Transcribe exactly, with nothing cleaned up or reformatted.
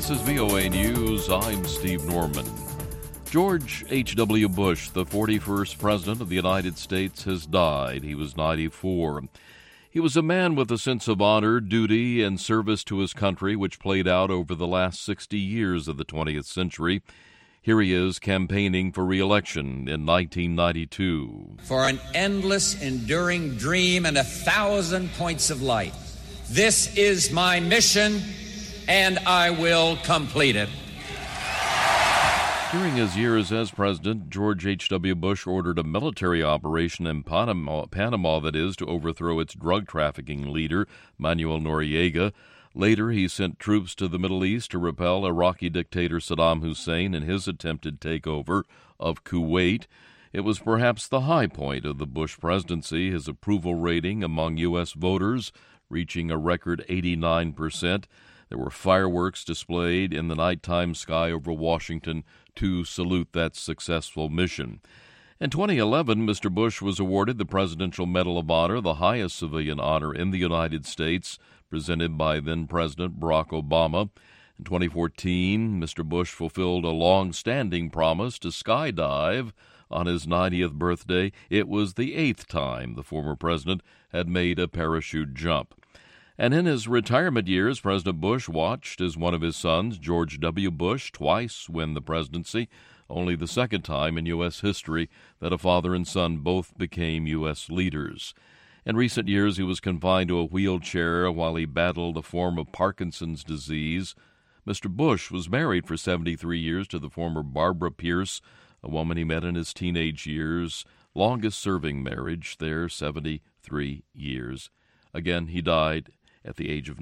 This is V O A News. I'm Steve Norman. George H W. Bush, the forty-first President of the United States, has died. He was ninety-four. He was a man with a sense of honor, duty, and service to his country, which played out over the last sixty years of the twentieth century. Here he is campaigning for re-election in nineteen ninety-two. For an endless, enduring dream and a thousand points of light. This is my mission, and I will complete it. During his years as president, George H W. Bush ordered a military operation in Panama, Panama, that is, to overthrow its drug trafficking leader, Manuel Noriega. Later, he sent troops to the Middle East to repel Iraqi dictator Saddam Hussein in his attempted takeover of Kuwait. It was perhaps the high point of the Bush presidency, his approval rating among U S voters reaching a record eighty-nine percent. There were fireworks displayed in the nighttime sky over Washington to salute that successful mission. In twenty eleven, Mister Bush was awarded the Presidential Medal of Honor, the highest civilian honor in the United States, presented by then-President Barack Obama. In twenty fourteen, Mister Bush fulfilled a long-standing promise to skydive on his ninetieth birthday. It was the eighth time the former president had made a parachute jump. And in his retirement years, President Bush watched as one of his sons, George W. Bush, twice win the presidency, only the second time in U S history that a father and son both became U S leaders. In recent years, he was confined to a wheelchair while he battled a form of Parkinson's disease. Mister Bush was married for seventy-three years to the former Barbara Pierce, a woman he met in his teenage years, longest-serving marriage there, seventy-three years. Again, he died at the age of